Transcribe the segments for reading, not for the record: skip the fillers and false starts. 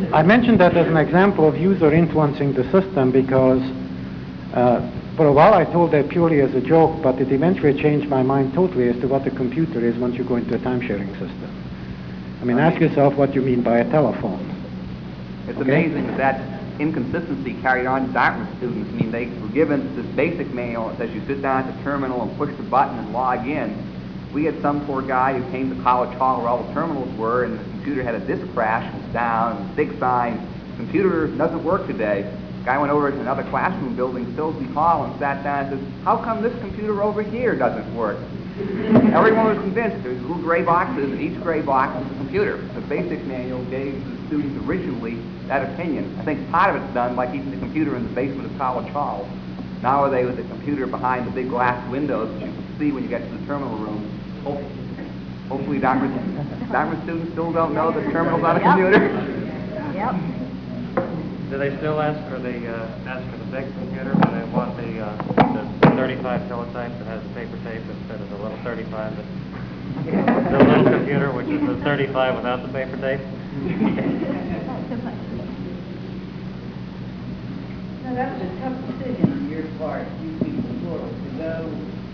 I mentioned that as an example of user influencing the system because for a while I told that purely as a joke, but it eventually changed my mind totally as to what a computer is once you go into a time-sharing system. I mean, ask yourself what you mean by a telephone. It's amazing that inconsistency carried on to Dartmouth students. I mean, they were given this basic manual that says you sit down at the terminal and push the button and log in. We had some poor guy who came to College Hall where all the terminals were, and the computer had a disk crash, was down, and big sign, computer doesn't work today. Guy went over to another classroom building, Silsby Hall, and sat down and says, how come this computer over here doesn't work? Everyone was convinced there's little gray boxes, and each gray box is a computer. The basic manual gave the students originally that opinion. I think part of it's done by keeping the computer in the basement of College Hall. Nowadays, with the computer behind the big glass windows that you can see when you get to the terminal room, hopefully Dartmouth students still don't know that terminal's on a computer. Yep. Do they still ask for the big computer? Do they want the 35 kilotype that has the paper tape instead of the little 35 that the little computer, which is the 35 without the paper tape? Now that was a tough decision on your part, you people plural, to go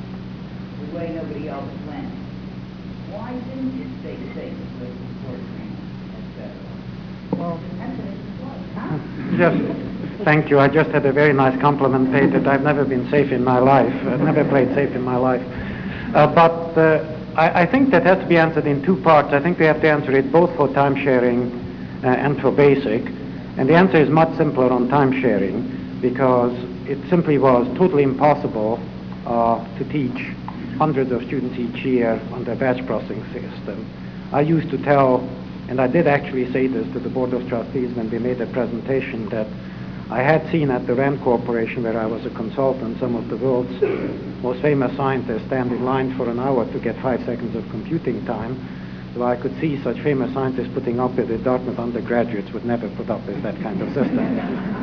the way nobody else went. Why didn't you stay safe with the court training, etc.? Well, That's what it was, huh? just thank you. I just had a very nice compliment paid that I've never been safe in my life. I've never played safe in my life. But I think that has to be answered in two parts. I think we have to answer it both for time sharing and for basic. And the answer is much simpler on time sharing because it simply was totally impossible to teach hundreds of students each year on the batch processing system. I used to tell, and I did actually say this to the Board of Trustees when we made a presentation, that I had seen at the RAND Corporation, where I was a consultant, some of the world's most famous scientists stand in line for an hour to get 5 seconds of computing time. So I could see such famous scientists putting up with it. Dartmouth undergraduates would never put up with that kind of system.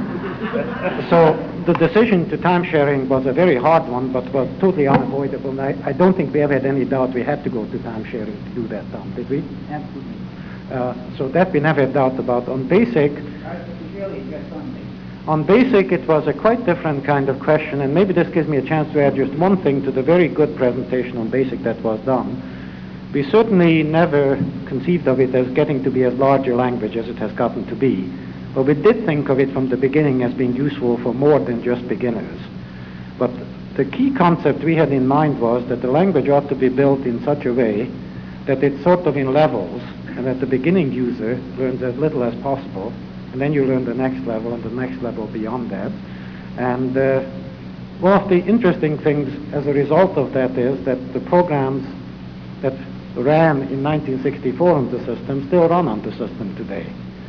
So the decision to time sharing was a very hard one, but was totally unavoidable. And I don't think we ever had any doubt we had to go to time sharing to do that, Tom, did we? Absolutely. So that we never had doubt about. On basic, Really just on me. on basic, it was a quite different kind of question, and maybe this gives me a chance to add just one thing to the very good presentation on basic that was done. We certainly never conceived of it as getting to be as large a language as it has gotten to be, but we did think of it from the beginning as being useful for more than just beginners. But the key concept we had in mind was that the language ought to be built in such a way that it's sort of in levels, and that the beginning user learns as little as possible, and then you learn the next level and the next level beyond that. And one of the interesting things as a result of that is that the programs that ran in 1964 on the system still run on the system today.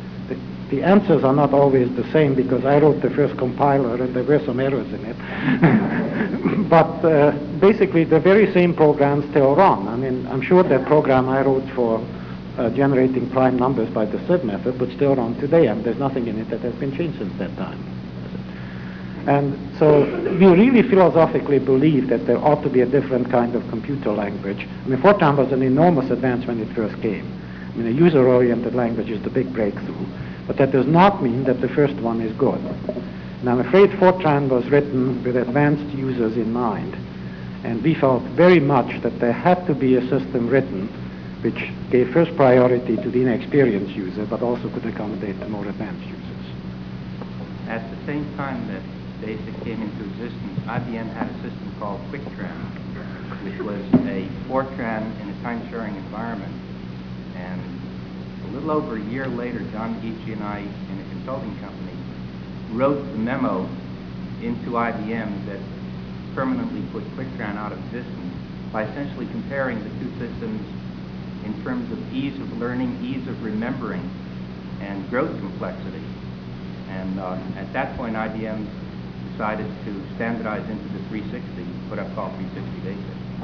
The answers are not always the same because I wrote the first compiler and there were some errors in it. But basically the very same programs still run. I mean, I'm sure that program I wrote for generating prime numbers by the SID method would still run today, and there's nothing in it that has been changed since that time. And so we really philosophically believe that there ought to be a different kind of computer language. I mean, Fortran was an enormous advance when it first came. I mean, a user-oriented language is the big breakthrough. But that does not mean that the first one is good. And I'm afraid Fortran was written with advanced users in mind. And we felt very much that there had to be a system written which gave first priority to the inexperienced user, but also could accommodate the more advanced users. At the same time that BASIC came into existence, IBM had a system called QuickTran, which was a Fortran in a time-sharing environment. And a little over a year later, John McGeechee and I, in a consulting company, wrote the memo into IBM that permanently put QuickTran out of existence by essentially comparing the two systems in terms of ease of learning, ease of remembering, and growth complexity. And at that point, IBM decided to standardize into the 360, what I've called 360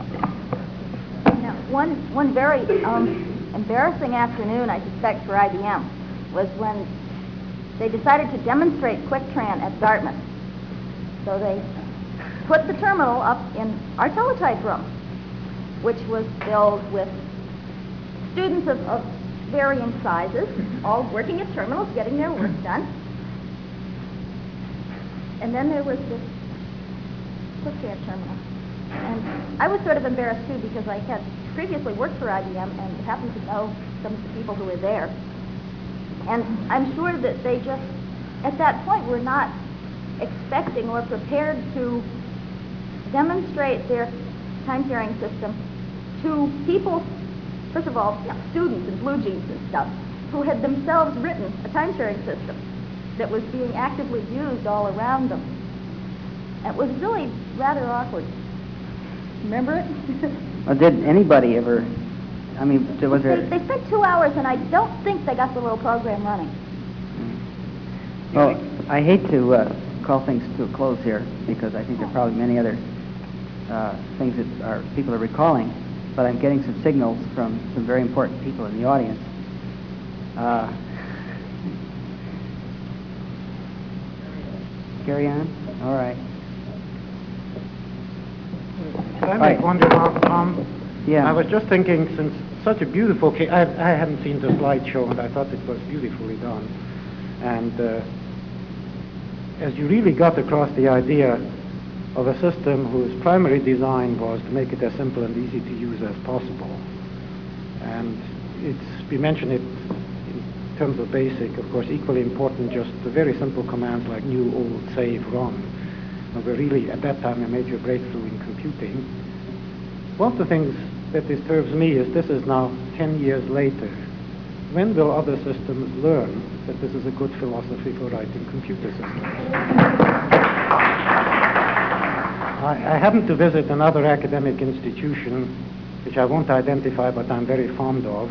BASIC. Now, one very embarrassing afternoon, I suspect, for IBM was when they decided to demonstrate QuickTran at Dartmouth. So they put the terminal up in our teletype room, which was filled with students of varying sizes, all working at terminals, getting their work done. And then there was this QuickTran terminal. And I was sort of embarrassed too because I had previously worked for IBM and happened to know some of the people who were there. And I'm sure that they just, at that point, were not expecting or prepared to demonstrate their time-sharing system to people, first of all, students in blue jeans and stuff, who had themselves written a time-sharing system that was being actively used all around them. It was really rather awkward. Remember it? Well, did anybody ever, I mean, was there... They spent 2 hours, and I don't think they got the little program running. Well, I hate to call things to a close here, because I think there are probably many other things that people are recalling, but I'm getting some signals from some very important people in the audience. Carry on? All right. Can I make one remark, Tom? Yeah. I was just thinking, since such a beautiful case, I hadn't seen the slideshow, and I thought it was beautifully done. And as you really got across the idea of a system whose primary design was to make it as simple and easy to use as possible. And we mentioned it in terms of basic, of course, equally important, just the very simple commands like new, old, save, run. Were really, at that time, a major breakthrough in computing. One of the things that disturbs me is this is now 10 years later. When will other systems learn that this is a good philosophy for writing computer systems? I happened to visit another academic institution, which I won't identify, but I'm very fond of.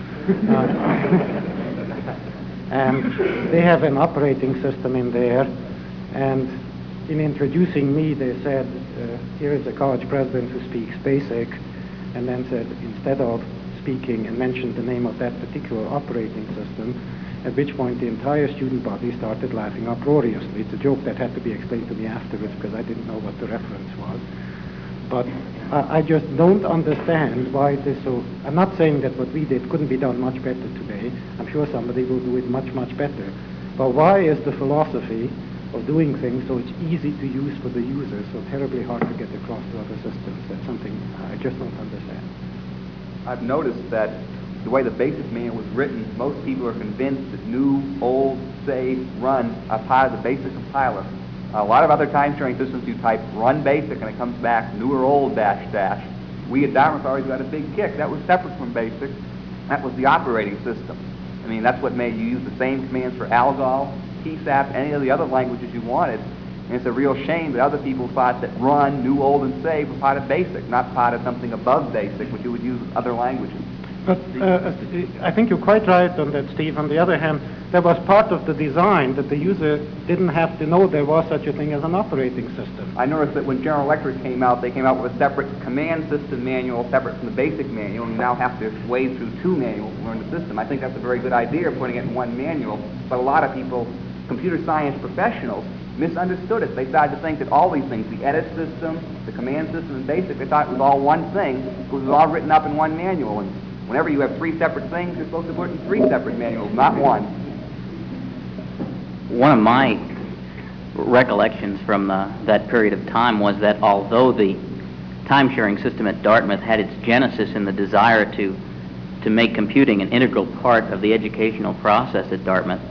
And they have an operating system in there, and in introducing me, they said, here is a college president who speaks BASIC, and then said, instead of speaking, and mentioned the name of that particular operating system, at which point the entire student body started laughing uproariously. It's a joke that had to be explained to me afterwards because I didn't know what the reference was. But I just don't understand why this so... I'm not saying that what we did couldn't be done much better today. I'm sure somebody will do it much, much better. But why is the philosophy of doing things so it's easy to use for the users, so terribly hard to get across to other systems? That's something I just don't understand. I've noticed that the way the BASIC manual was written, most people are convinced that new, old, save, run are part of the BASIC compiler. A lot of other time-sharing systems, you type run BASIC and it comes back new or old dash dash. We at Dartmouth always got a big kick. That was separate from BASIC. That was the operating system. I mean, that's what made you use the same commands for ALGOL, PSAP, any of the other languages you wanted. And it's a real shame that other people thought that run, new, old, and save were part of BASIC, not part of something above BASIC, which you would use with other languages. But I think you're quite right on that, Steve. On the other hand, there was part of the design that the user didn't have to know there was such a thing as an operating system. I noticed that when General Electric came out, they came out with a separate command system manual, separate from the BASIC manual, and you now have to wade through two manuals to learn the system. I think that's a very good idea, putting it in one manual, but a lot of people, computer science professionals, misunderstood it. They started to think that all these things, the edit system, the command system, and BASIC, they thought it was all one thing, because it was all written up in one manual. And whenever you have three separate things, you're supposed to put it in three separate manuals, not one. One of my recollections from that period of time was that although the time-sharing system at Dartmouth had its genesis in the desire to make computing an integral part of the educational process at Dartmouth,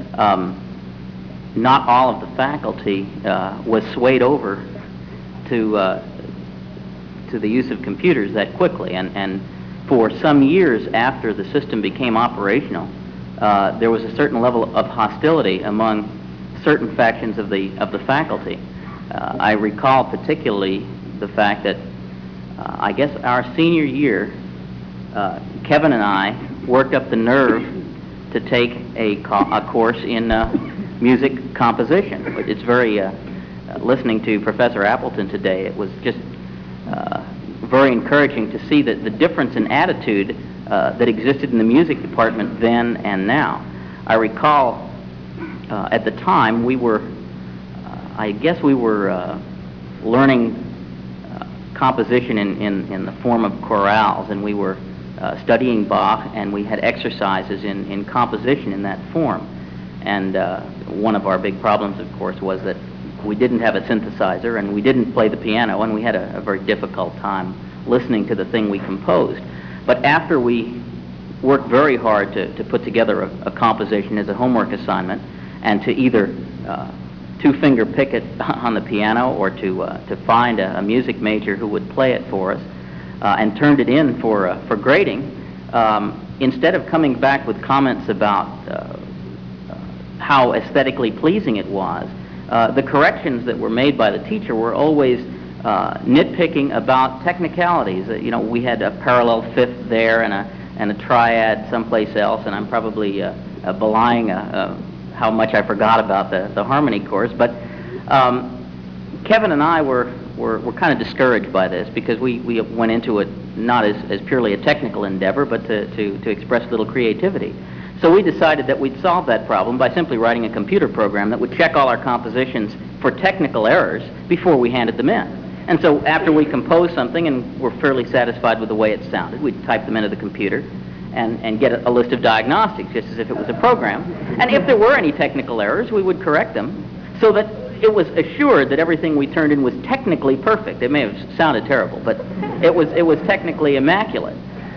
not all of the faculty was swayed over to the use of computers that quickly, and for some years after the system became operational, there was a certain level of hostility among certain factions of the faculty. I recall particularly the fact that I guess our senior year, Kevin and I worked up the nerve to take a course in music composition. It's very, listening to Professor Appleton today, it was just very encouraging to see the difference in attitude that existed in the music department then and now. I recall at the time we were, I guess we were learning composition in the form of chorales, and we were studying Bach, and we had exercises in composition in that form. And one of our big problems, of course, was that we didn't have a synthesizer and we didn't play the piano, and we had a very difficult time listening to the thing we composed. But after we worked very hard to put together a composition as a homework assignment, and to either two-finger pick it on the piano or to find a music major who would play it for us, and turned it in for grading, instead of coming back with comments about how aesthetically pleasing it was, the corrections that were made by the teacher were always nitpicking about technicalities. We had a parallel fifth there and a triad someplace else, and I'm probably belying how much I forgot about the harmony course. But Kevin and I were kind of discouraged by this, because we went into it not as purely a technical endeavor, but to express a little creativity. So we decided that we'd solve that problem by simply writing a computer program that would check all our compositions for technical errors before we handed them in. And so after we composed something and were fairly satisfied with the way it sounded, we'd type them into the computer and get a list of diagnostics, just as if it was a program. And if there were any technical errors, we would correct them, so that it was assured that everything we turned in was technically perfect. It may have sounded terrible, but it was technically immaculate.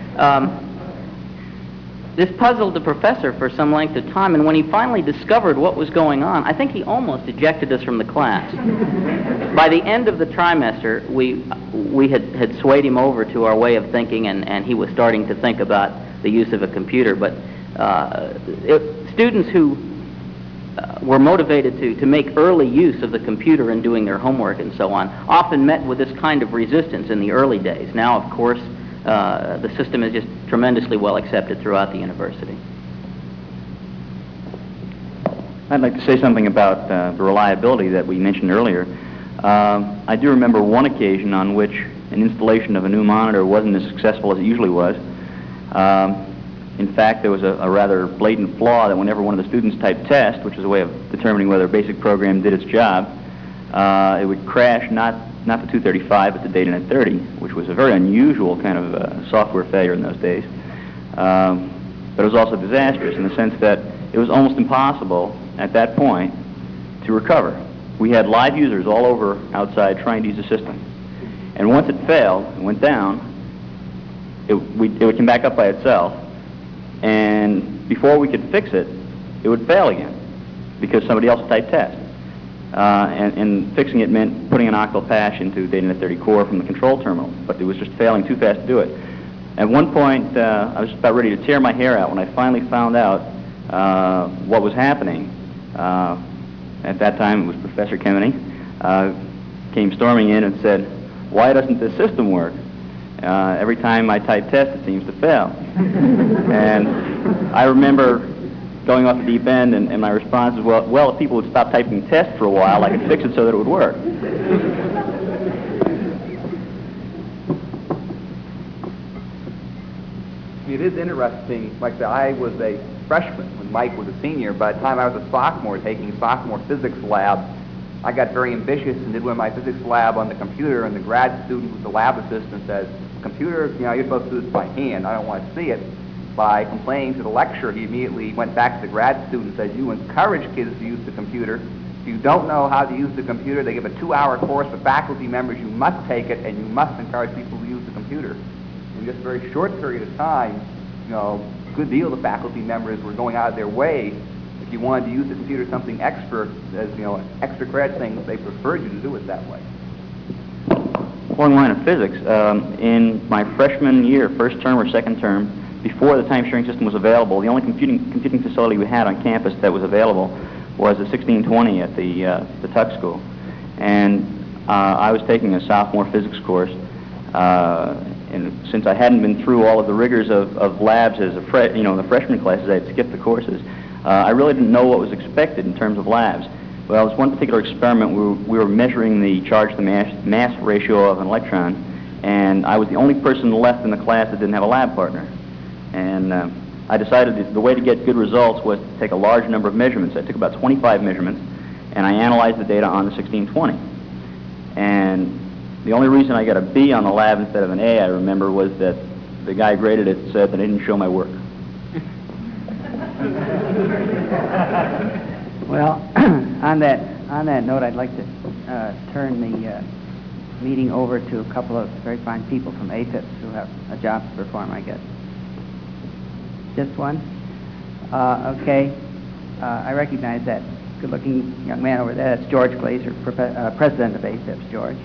This puzzled the professor for some length of time, and when he finally discovered what was going on, I think he almost ejected us from the class. By the end of the trimester, we had swayed him over to our way of thinking, and he was starting to think about the use of a computer. But students who were motivated to make early use of the computer in doing their homework and so on often met with this kind of resistance in the early days. Now, of course, the system is just tremendously well accepted throughout the university. I'd like to say something about the reliability that we mentioned earlier. I do remember one occasion on which an installation of a new monitor wasn't as successful as it usually was. In fact, there was a rather blatant flaw that whenever one of the students typed test, which is a way of determining whether a basic program did its job, it would crash not the 235, but the DataNet 30, which was a very unusual kind of software failure in those days. But it was also disastrous in the sense that it was almost impossible at that point to recover. We had live users all over outside trying to use the system. And once it failed and went down, it would come back up by itself. And before we could fix it, it would fail again because somebody else typed test. And fixing it meant putting an octal patch into DataNet 30 core from the control terminal, but it was just failing too fast to do it. At one point, I was about ready to tear my hair out when I finally found out what was happening. At that time, it was Professor Kemeny, came storming in and said, "Why doesn't this system work? Every time I type test, it seems to fail." And I remember going off the deep end, and my response was, well, if people would stop typing test for a while, I could fix it so that it would work. It is interesting. Like I said, I was a freshman when Mike was a senior. By the time I was a sophomore taking sophomore physics lab, I got very ambitious and did one of my physics lab on the computer, and the grad student who's the lab assistant says, "Computer, you're supposed to do this by hand. I don't want to see it." By complaining to the lecturer, he immediately went back to the grad student and said, "You encourage kids to use the computer. If you don't know how to use the computer, they give a 2-hour course for faculty members. You must take it, and you must encourage people to use the computer." In just a very short period of time, a good deal of the faculty members were going out of their way. If you wanted to use the computer something extra, as extra credit thing, they preferred you to do it that way. Along the line of physics, in my freshman year, first term or second term, before the time-sharing system was available, the only computing facility we had on campus that was available was a 1620 at the Tuck School. And I was taking a sophomore physics course, and since I hadn't been through all of the rigors of labs as the freshman classes, I had skipped the courses. I really didn't know what was expected in terms of labs. Well, there was one particular experiment where we were measuring the charge-to-mass ratio of an electron, and I was the only person left in the class that didn't have a lab partner. And I decided that the way to get good results was to take a large number of measurements. I took about 25 measurements, and I analyzed the data on the 1620. And the only reason I got a B on the lab instead of an A, I remember, was that the guy graded it said that I didn't show my work. Well, on that note, I'd like to turn the meeting over to a couple of very fine people from AFIPS who have a job to perform, I guess. Just one? Okay. I recognize that good-looking young man over there. That's George Glazer, president of AFIPS. George.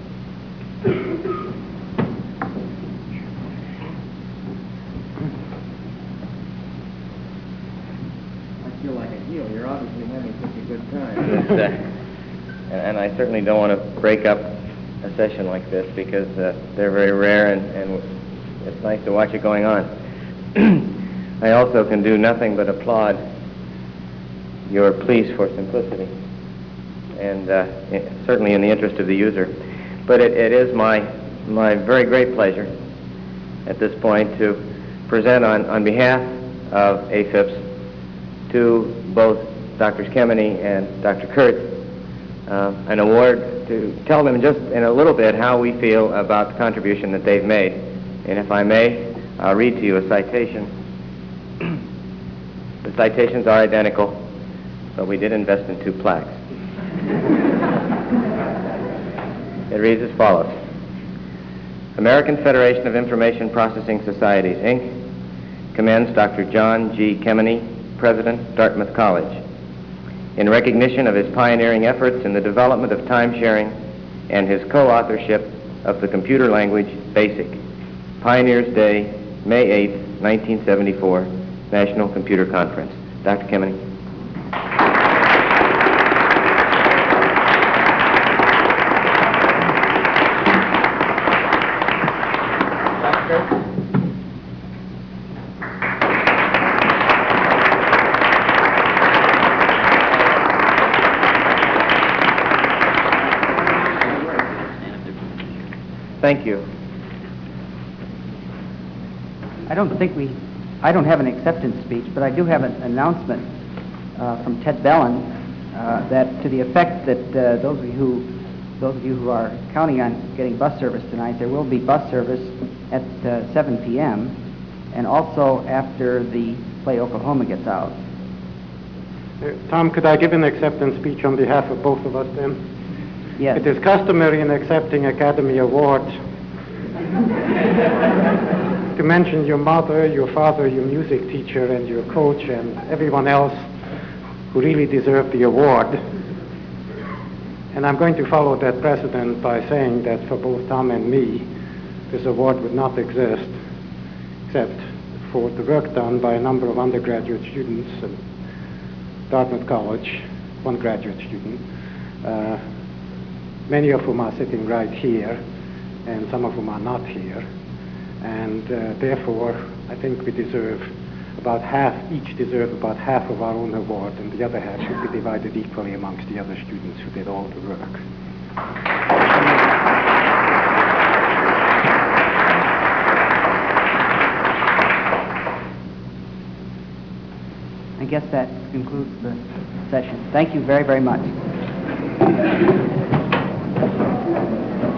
I feel like a heel. You're obviously having such a good time. And I certainly don't want to break up a session like this because they're very rare and it's nice to watch it going on. I also can do nothing but applaud your pleas for simplicity and certainly in the interest of the user. But it is my very great pleasure at this point to present on behalf of AFIPS to both Drs. Kemeny and Dr. Kurtz an award to tell them just in a little bit how we feel about the contribution that they've made. And if I may, I'll read to you a citation. The citations are identical, but we did invest in 2 plaques. It reads as follows. American Federation of Information Processing Societies, Inc. commends Dr. John G. Kemeny, President, Dartmouth College, in recognition of his pioneering efforts in the development of time-sharing and his co-authorship of the computer language BASIC. Pioneers Day, May 8, 1974, National Computer Conference. Dr. Kemeny. Thank you. I don't have an acceptance speech, but I do have an announcement from Ted Bellin that to the effect that those of you who are counting on getting bus service tonight, there will be bus service at 7 p.m. and also after the play Oklahoma gets out. Tom, could I give an acceptance speech on behalf of both of us then? Yes. It is customary in accepting Academy Awards to mention your mother, your father, your music teacher, and your coach, and everyone else who really deserved the award. And I'm going to follow that precedent by saying that for both Tom and me, this award would not exist except for the work done by a number of undergraduate students at Dartmouth College, one graduate student, many of whom are sitting right here, and some of whom are not here. And therefore, I think we deserve each deserve about half of our own award, and the other half should be divided equally amongst the other students who did all the work. I guess that concludes the session. Thank you very, very much.